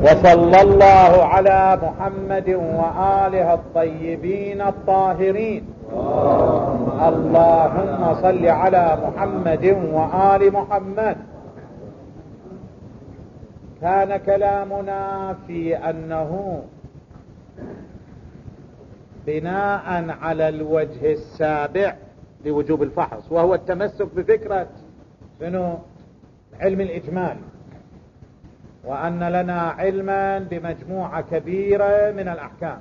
وصلى الله على محمد وآله الطيبين الطاهرين. اللهم صل على محمد وآل محمد. كان كلامنا في أنه بناء على الوجه السابع لوجوب الفحص، وهو التمسك بفكرة شنو؟ علم الإجمال، وأن لنا علما بمجموعة كبيرة من الأحكام.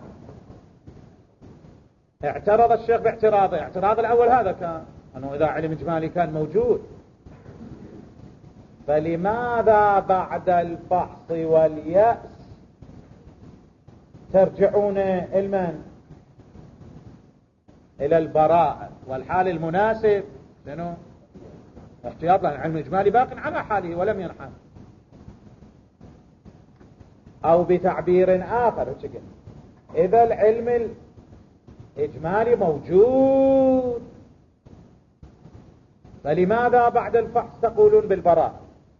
اعترض الشيخ باعتراضه. اعتراض الأول هذا كان أنه إذا علم إجمالي كان موجود، فلماذا بعد الفحص واليأس ترجعون إلى البراءة؟ والحال المناسب شنو؟ احتياط، لأن العلم الإجمالي باق على حاله ولم ينحل. أو بتعبير آخر، إذا العلم الإجمالي موجود فلماذا بعد الفحص تقولون بالبراءة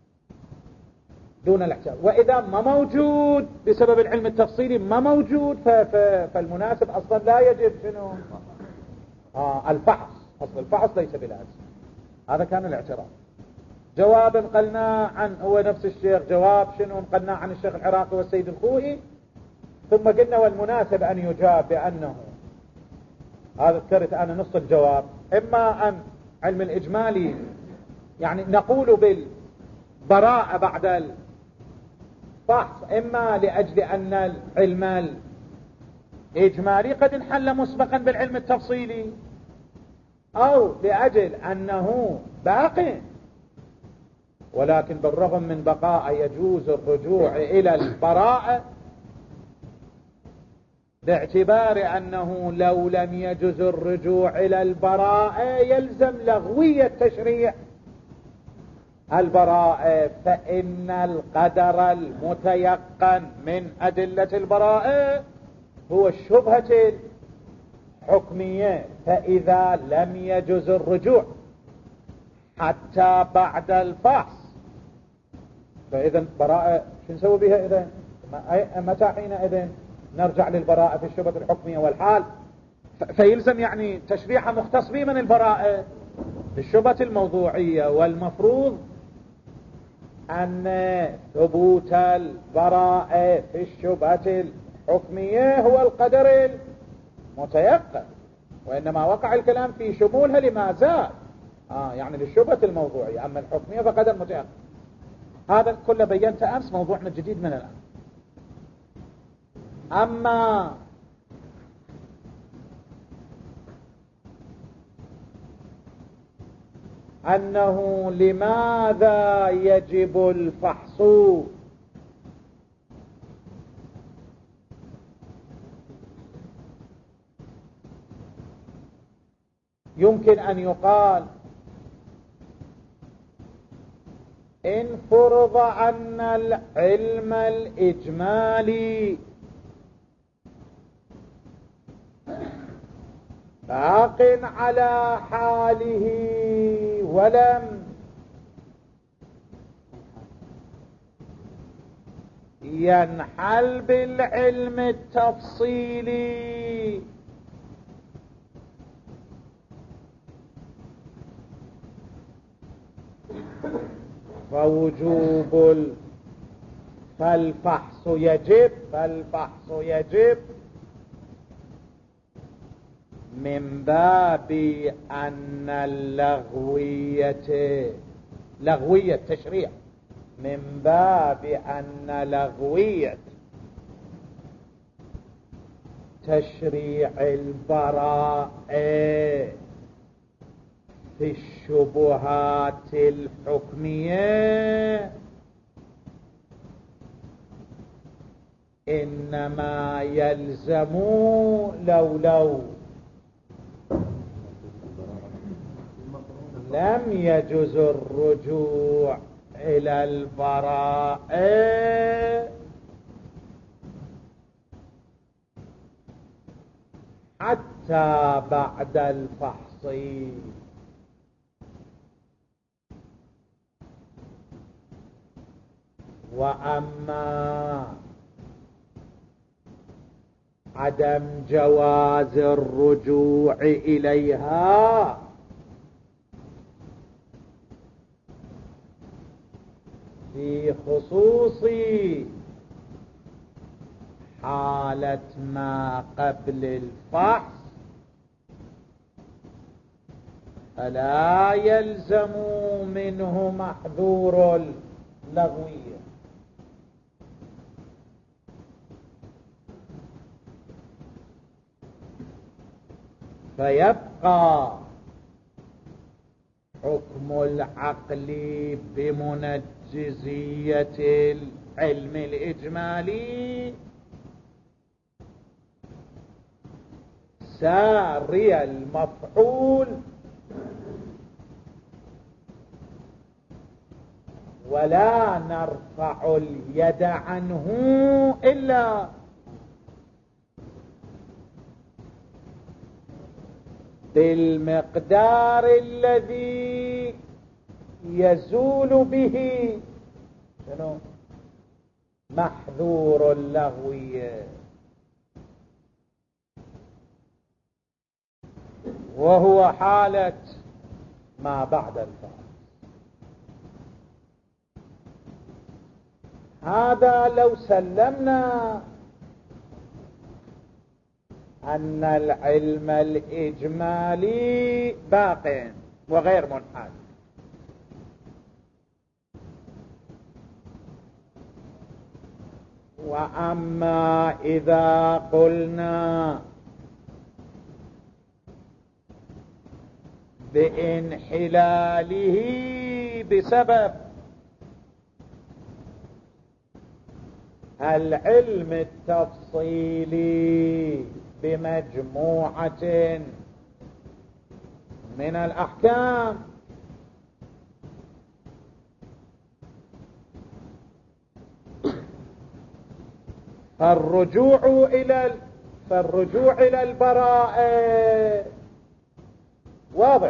دون الاحتياط؟ وإذا ما موجود بسبب العلم التفصيلي ما موجود، فالمناسب أصلا لا يجب شنو؟ الفحص. أصل الفحص ليس بلازم. هذا كان الاعتراض. جواب قلنا عن هو نفس الشيخ، جواب شنو قلنا عن الشيخ العراقي والسيد الخوئي، ثم قلنا والمناسب أن يجاب بأنه هذا ذكرت أنا نص الجواب. إما أن علم الإجمالي يعني نقول بالبراءة بعد الفحص، إما لأجل أن العلم الإجمالي قد انحل مسبقا بالعلم التفصيلي، أو لأجل أنه باق ولكن بالرغم من بقاء يجوز الرجوع إلى البراءة، باعتبار أنه لو لم يجوز الرجوع إلى البراءة يلزم لغوية تشريع البراءة، فإن القدر المتيقن من أدلة البراءة هو الشبهة الحكمية. فإذا لم يجوز الرجوع حتى بعد الفحص، فإذا براءة شو نسوي بها؟ إذن متى حينئذ نرجع للبراءة في الشبهة الحكمية والحال؟ فيلزم يعني تشريح مختص به من البراءة في الشبهة الموضوعية. والمفروض أن ثبوت البراءة في الشبهة الحكمية هو القدر المتيقن، وإنما وقع الكلام في شمولها لما زال يعني للشبهة الموضوعية. أما الحكمية فقدر متيقن. هذا كله بينت أمس، موضوعنا الجديد من الآن. أما أنه لماذا يجب الفحص، يمكن أن يقال إن فرض أن العلم الإجمالي باق على حاله ولم ينحل بالعلم التفصيلي، فالفحص يجب من باب أن لغوية تشريع، من باب أن لغوية تشريع البراءة في الشبهات الحكمية إنما يلزم لو لم يجوز الرجوع إلى البراءة حتى بعد الفحص. وأما عدم جواز الرجوع إليها في خصوص حالة ما قبل الفحص، فلا يلزم منه محذور اللغوية. فيبقى حكم العقل بمنجزية العلم الإجمالي ساري المفعول، ولا نرفع اليد عنه إلا بالمقدار الذي يزول به شنو؟ محذور اللغوي، وهو حالة ما بعد الفحص. هذا لو سلمنا أن العلم الإجمالي باق وغير منحاز. وأما إذا قلنا بانحلاله بسبب العلم التفصيلي بمجموعة من الأحكام، فالرجوع إلى البراءة واضح،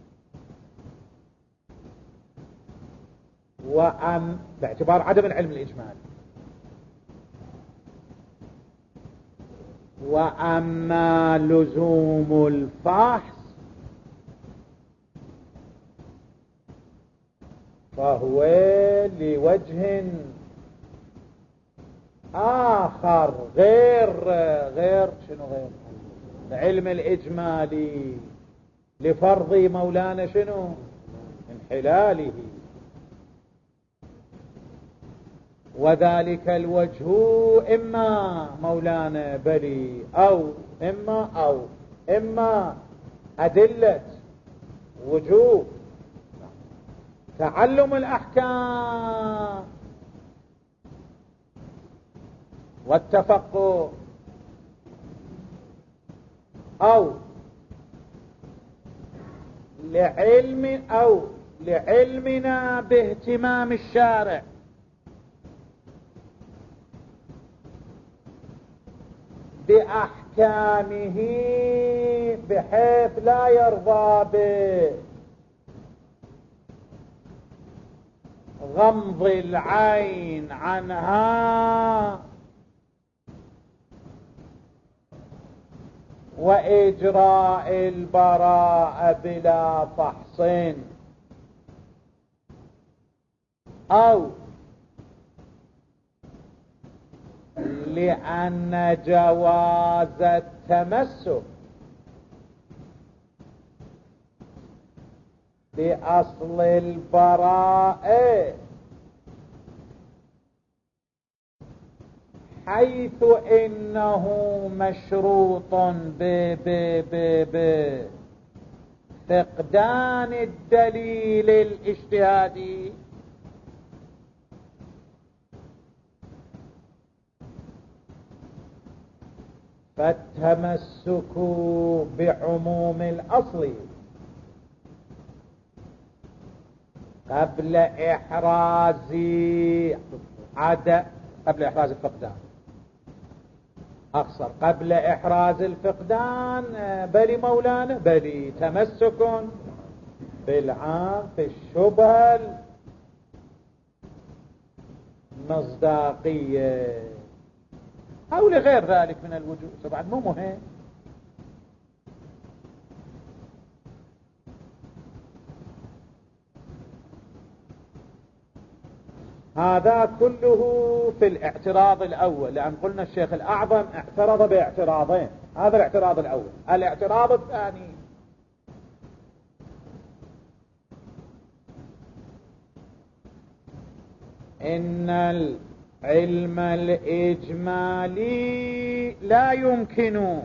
باعتبار عدم العلم الإجمالي. وأما لزوم الفحص فهو لوجه آخر غير شنو غير العلم الإجمالي، لفرض مولانا شنو انحلاله، وذلك الوجه إما مولانا بلي أو إما أدلة وجوب تعلم الأحكام والتفقه، أو لعلمنا باهتمام الشارع بأحكامه بحيث لا يرضى بغمض العين عنها وإجراء البراءة بلا فحص، أو لأن جواز التمسك بأصل البراءة حيث إنه مشروط بفقدان الدليل الاجتهادي، فالتمسك بعموم الأصل قبل إحراز الفقدان، أقصر قبل إحراز الفقدان بل مولانا بل تمسك بالعام في الشبهة المصداقية. أو لغير ذلك من الوجوه، طبعا مو مهم. هذا كله في الاعتراض الأول، لأن قلنا الشيخ الأعظم اعترض باعتراضين، هذا الاعتراض الأول. الاعتراض الثاني: إن العلم الإجمالي لا يمكن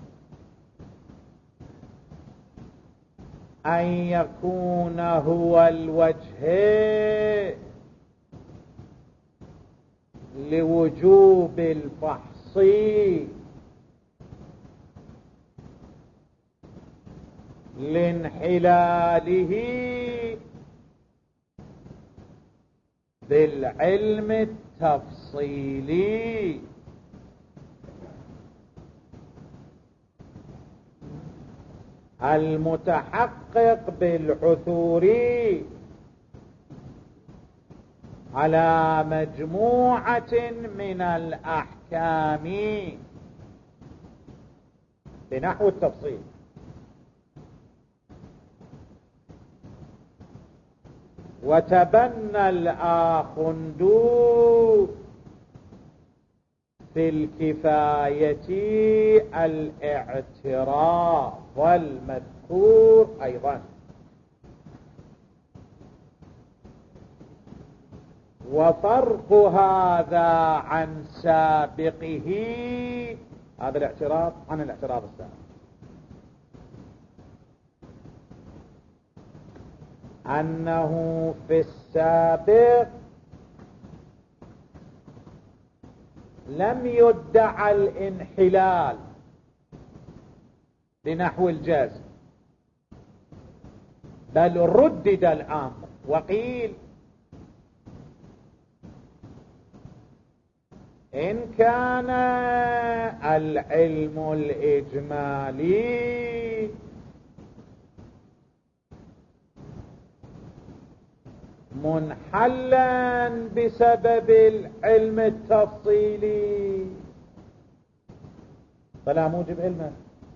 أن يكون هو الوجه لوجوب الفحص لانحلاله بالعلم التفصيلي. المتحقق بالعثور على مجموعة من الأحكام بنحو التفصيل. وتبنى الآخند في الكفاية الاعتراف والمذكور أيضا. وفرق هذا عن سابقه، هذا الاعتراف عن الاعتراف السابق، أنه في السابق لم يدعى الانحلال بنحو الجزم، بل ردد الأمر وقيل إن كان العلم الإجمالي منحلا بسبب العلم التفصيلي فلا موجب علمه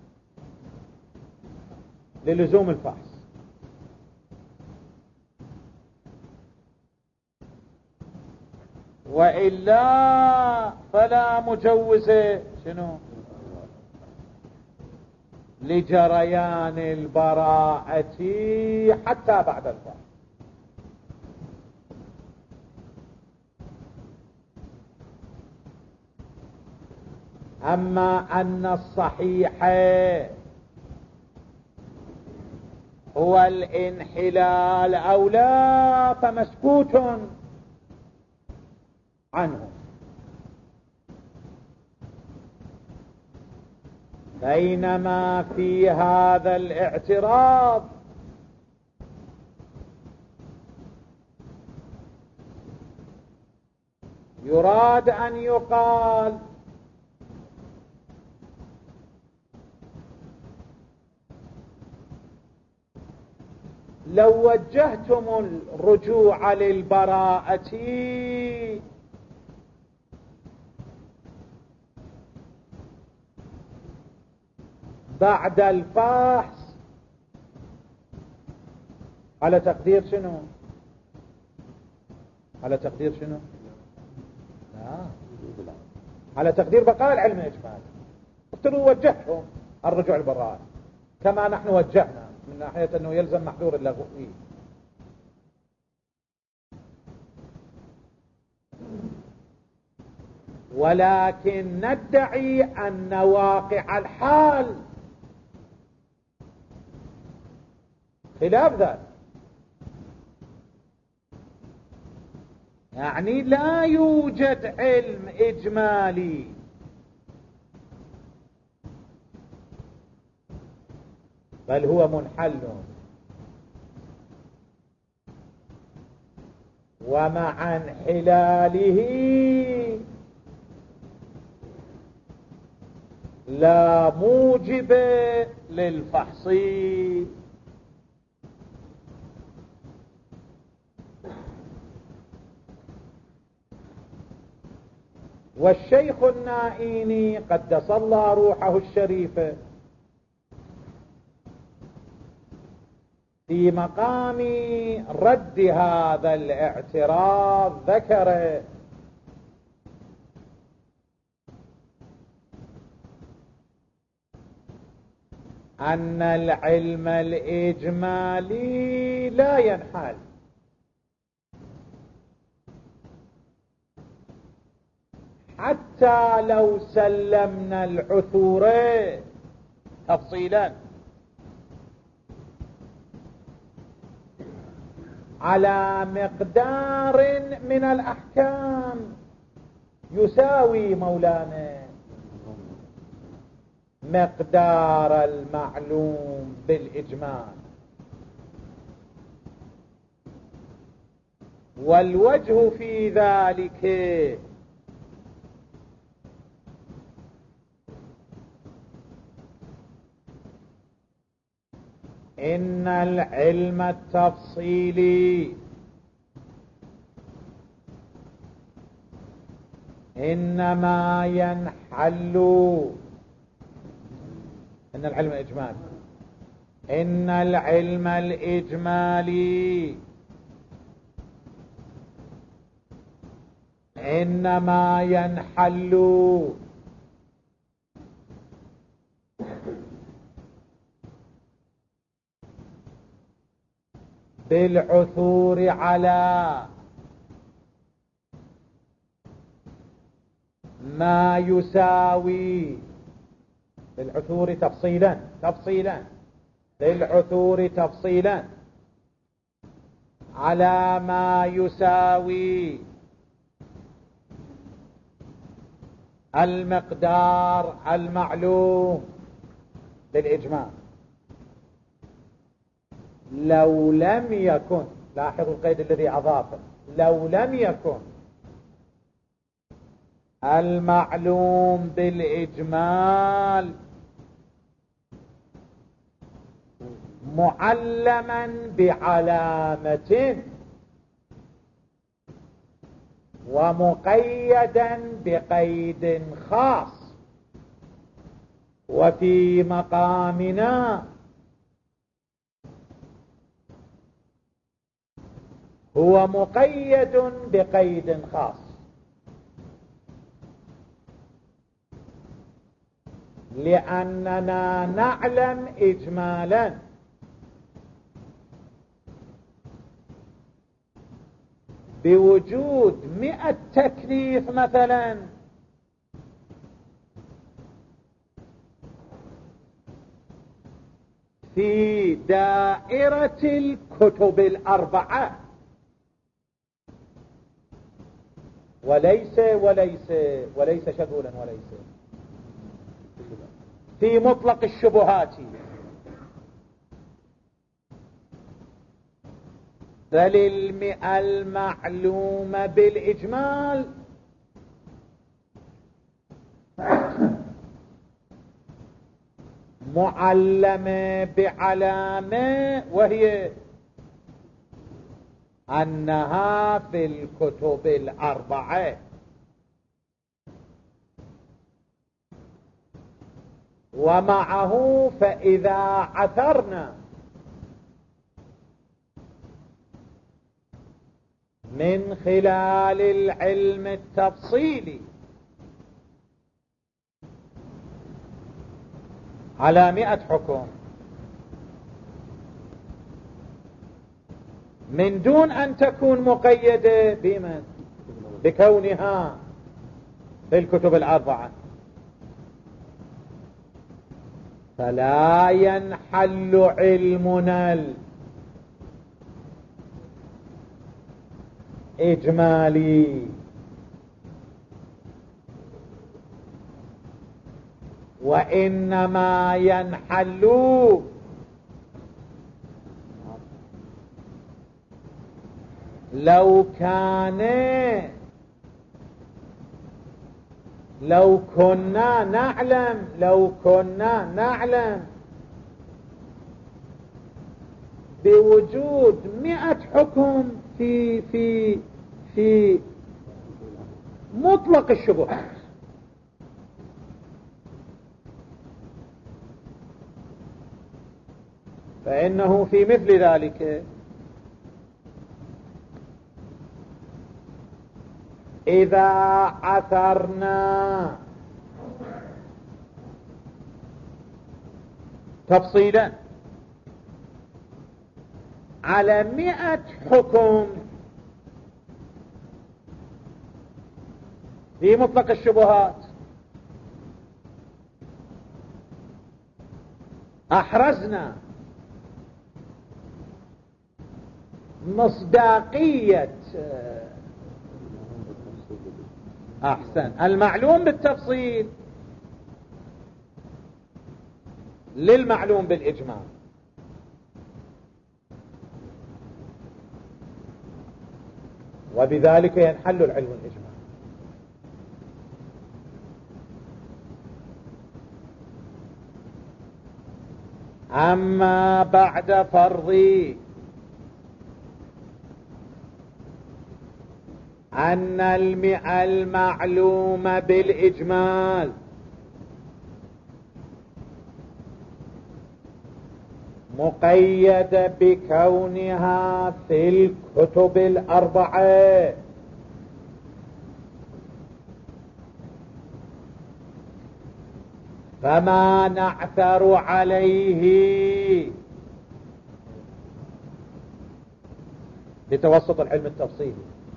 للزوم الفحص، وإلا فلا مجوز شنو لجريان البراءة حتى بعد الفحص. أما أن الصحيح هو الانحلال أو لا فمسكوت عنه، بينما في هذا الاعتراض يراد أن يقال لو وجهتم الرجوع للبراءة بعد الفحص على تقدير شنو؟ على تقدير شنو؟ لا، على تقدير بقاء العلم الإجمالي. قلت له وجهتم الرجوع للبراءة كما نحن وجهنا من ناحية أنه يلزم محذور اللغو فيه. ولكن ندعي أن واقع الحال خلاف ذلك، يعني لا يوجد علم إجمالي بل هو منحل، ومع انحلاله لا موجب للفحص. والشيخ النائيني قدس الله روحه الشريفة في مقام رد هذا الاعتراض ذكر أن العلم الإجمالي لا ينحل حتى لو سلمنا العثور تفصيلا على مقدار من الأحكام يساوي مولانا مقدار المعلوم بالإجمال. والوجه في ذلك إن العلم التفصيلي إنما ينحل إن العلم الإجمالي إن العلم الإجمالي إنما ينحل بالعثور على ما يساوي بالعثور تفصيلا بالعثور تفصيلا على ما يساوي المقدار المعلوم بالإجمال. لو لم يكن، لاحظوا القيد الذي أضافه، لو لم يكن المعلوم بالإجمال معلما بعلامة ومقيدا بقيد خاص، وفي مقامنا هو مقيد بقيد خاص، لأننا نعلم إجمالا بوجود 100 تكليف مثلا في دائرة الكتب الأربعة، وليس شغولا، وليس في مطلق الشبهات، بل المعلوم بالإجمال معلم بعلامة، وهي أنها في الكتب الأربعة، ومعه فإذا عثرنا من خلال العلم التفصيلي على 100 حكم من دون أن تكون مقيدة بمن؟ بكونها في الكتب الأربعة، فلا ينحل علمنا الإجمالي، وإنما ينحل لو كنا نعلم بوجود 100 حكم في مطلق الشبهات، فإنه في مثل ذلك إذا عثرنا تفصيلا على 100 حكم في مطلق الشبهات، أحرزنا مصداقية أحسن المعلوم بالتفصيل للمعلوم بالإجمال، وبذلك ينحل العلم الإجمال. أما بعد فرض أن المعلوم بالإجمال مقيد بكونها في الكتب الأربعة، فما نعثر عليه بتوسط العلم التفصيلي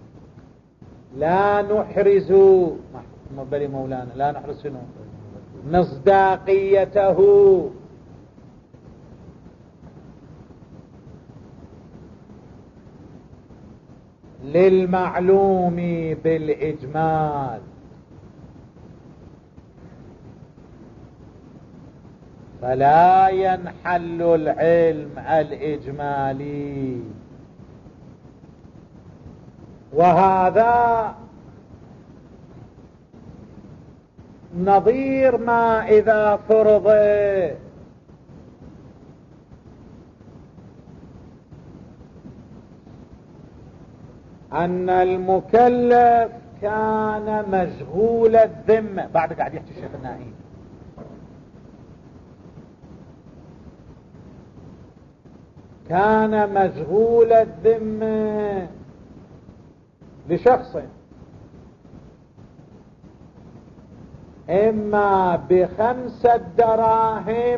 لا نحرز بلي مولانا لا نحرز شنو مصداقيته للمعلوم بالإجمال، فلا ينحل العلم الإجمالي. وهذا نظير ما إذا فرض أن المكلف كان مشغول الذمة. بعد قاعد يحكي الشيخ النائي، كان مشغول الذمة لشخص إما ب5 دراهم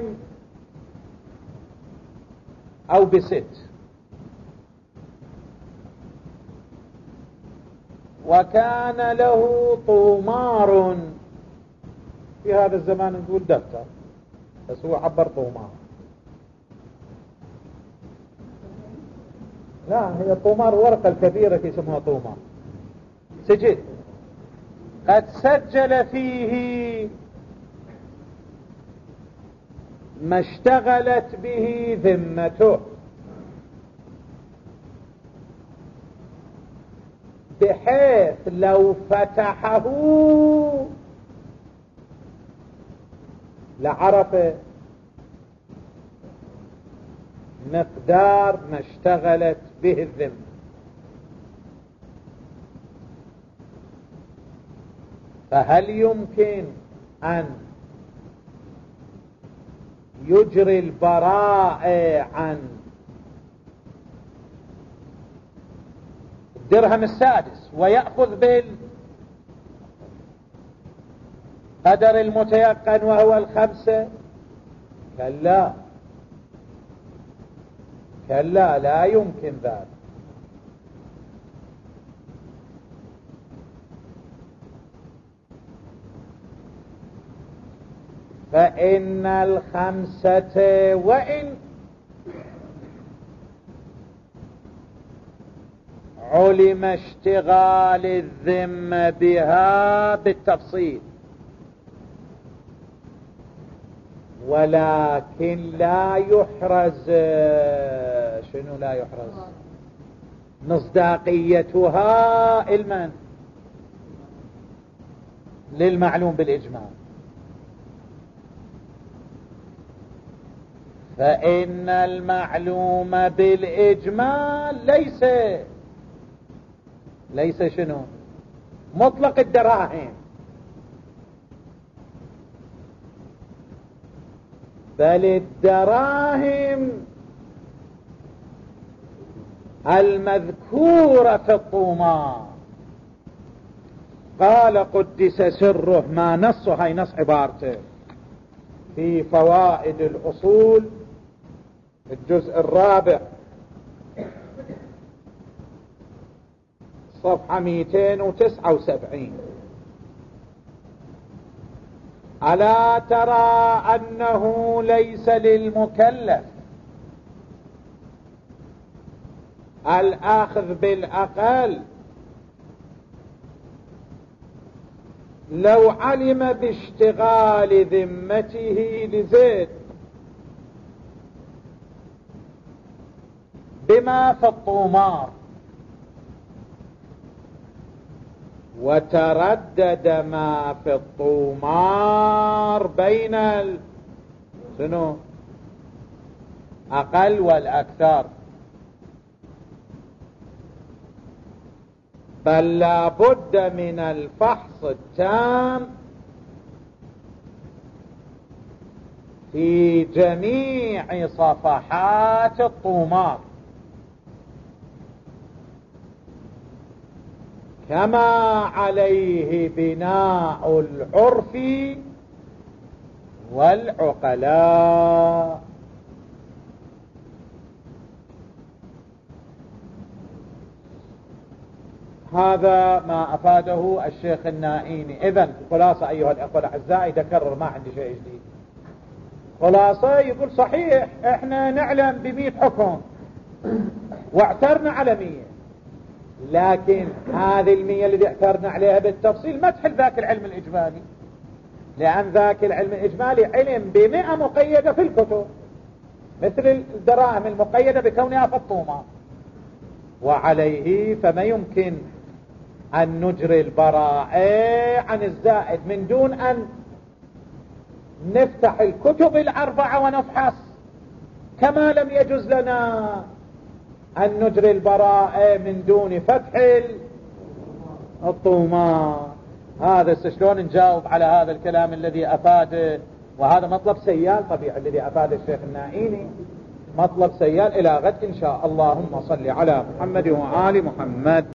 أو ب6، وكان له طومار، في هذا الزمان نقول دفتر بس هو عبر طومار، لا هي طومار ورقة الكبيرة يسموها طومار، سجل قد سجل فيه ما اشتغلت به ذمته، بحيث لو فتحه لعرف مقدار ما اشتغلت به الذمة. فهل يمكن أن يجري البراءة عن الدرهم السادس ويأخذ بالقدر المتيقن وهو 5؟ كلا كلا، لا يمكن ذلك. فإن 5 وإن علم اشتغال الذمة بها بالتفصيل، ولكن لا يحرز شنو لا يحرز مصداقيتها المن للمعلوم بالإجمال. فإن المعلوم بالإجمال ليس شنو مطلق الدراهم، بل الدراهم المذكورة في الطومار. قال قدس سره ما نصه، هاي نص عبارته في فوائد الأصول الجزء الرابع صفحة 279: ألا ترى أنه ليس للمكلف الأخذ بالأقل لو علم باشتغال ذمته لزيد بما في الطومار وتردد ما في الطومار بين شنو أقل والأكثر، بل لا بد من الفحص التام في جميع صفحات الطومار كما عليه بناء العرف والعقلاء. هذا ما أفاده الشيخ النائيني. إذن خلاصة أيها الأخوة الأعزاء، يتكرر ما عندي شيء جديد. خلاصة يقول صحيح احنا نعلم ب100 حكم واعترنا على 100، لكن هذه 100 اللي اعترنا عليها بالتفصيل ما تحل ذاك العلم الإجمالي، لأن ذاك العلم الإجمالي علم ب100 مقيدة في الكتب، مثل الدراهم المقيدة بكونها في الطومة، وعليه فما يمكن أن نجري البراءة عن الزائد من دون أن نفتح الكتب ال4 ونفحص، كما لم يجوز لنا أن نجري البراءة من دون فتح الطومات. هذا شلون نجاوب على هذا الكلام الذي أفاده؟ وهذا مطلب سيال طبيعي الذي أفاده الشيخ النائيني، مطلب سيال إلى غد إن شاء الله. اللهم صل على محمد وآل محمد.